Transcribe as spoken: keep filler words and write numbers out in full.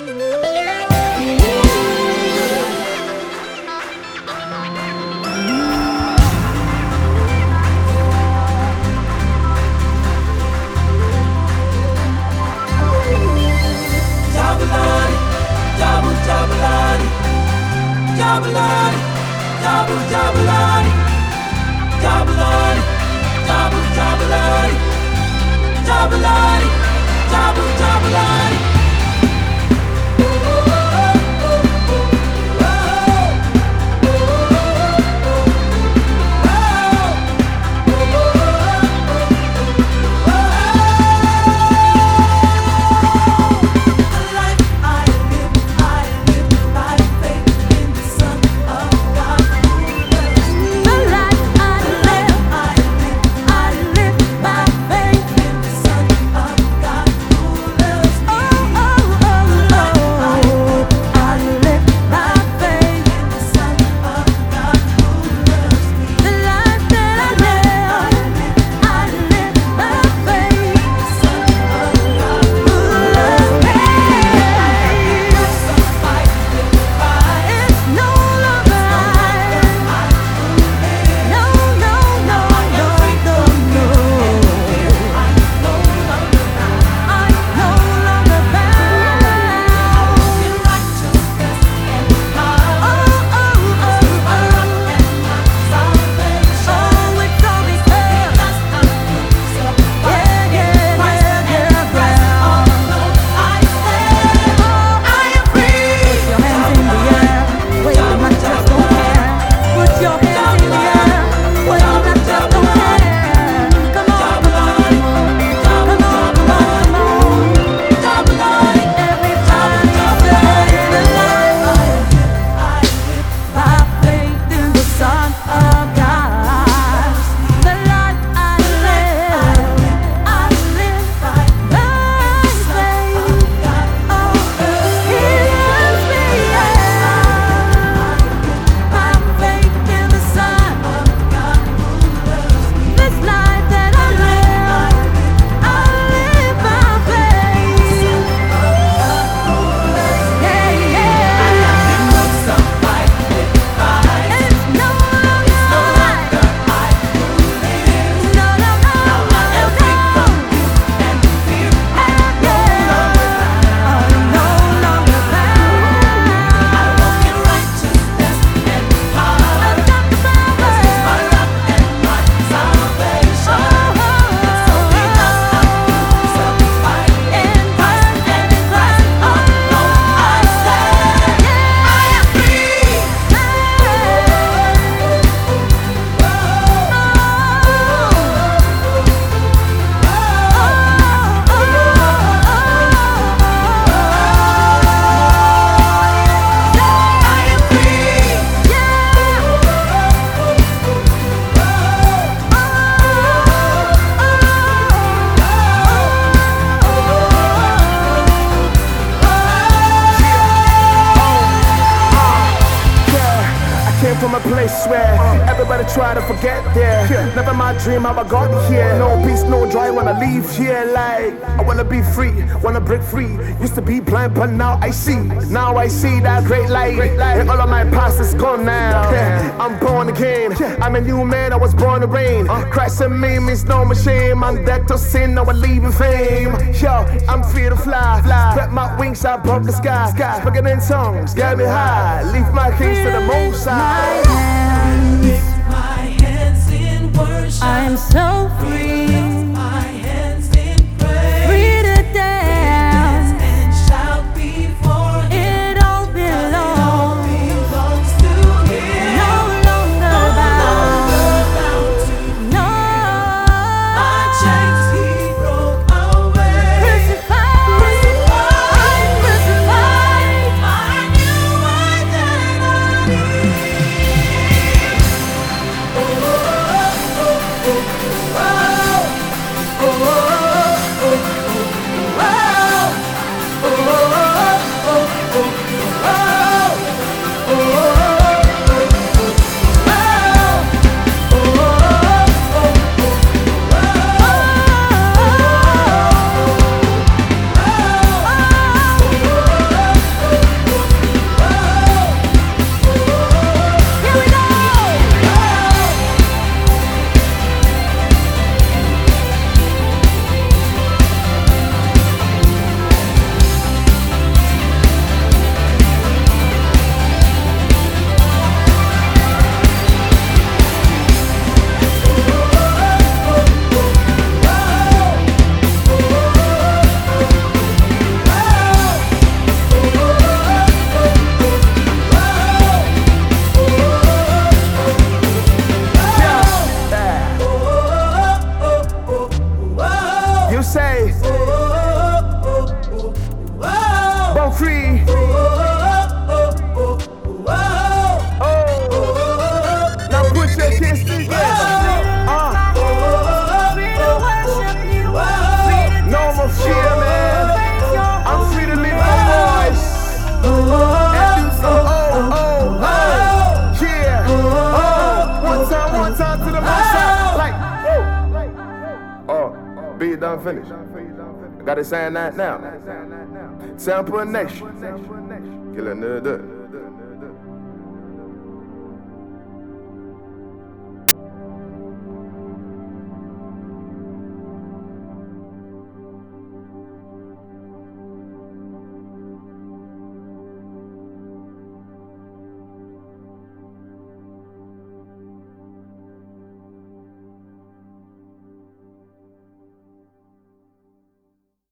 Jabulani, Jabu Jabulani, Jabulani, Jabu Jabulani, Jabulani, Jabu Jabulani, Jabulani, Jabu Jabulani. From a place where everybody try to forget there. Never my dream how I got here. No peace, no joy when I leave here. Like I wanna be free, wanna break free. Used to be blind, but now I see. Now I see that great light. And all of my past is gone now. I'm born again. I'm a new man. I was born to reign. Christ in me means no more shame. I'm dead to sin. Now I leave in fame. Yo, I'm free to fly. Spread my wings above the sky. Speaking in tongues, get me high. Leave my keys to the most high. Lift my hands in worship. I'm so free, Lift my hands in praise. free to dance. And shout before Him. It all belongs, Belongs to Him. no longer bound. Bound to No, my chains He broke away. crucified, I'm crucified. My new identity. Oh, oh, oh, oh, oh. say, Bon free. Now put your kiss together. Uh, Free to worship you. Free to no more fear, man. praise your I'm free to leave my voice and do some oh, oh, oh, yeah. Oh, one time, one time to the most side. Like, oh, be it done finished. I got it saying that now. Sample Nation. Killing the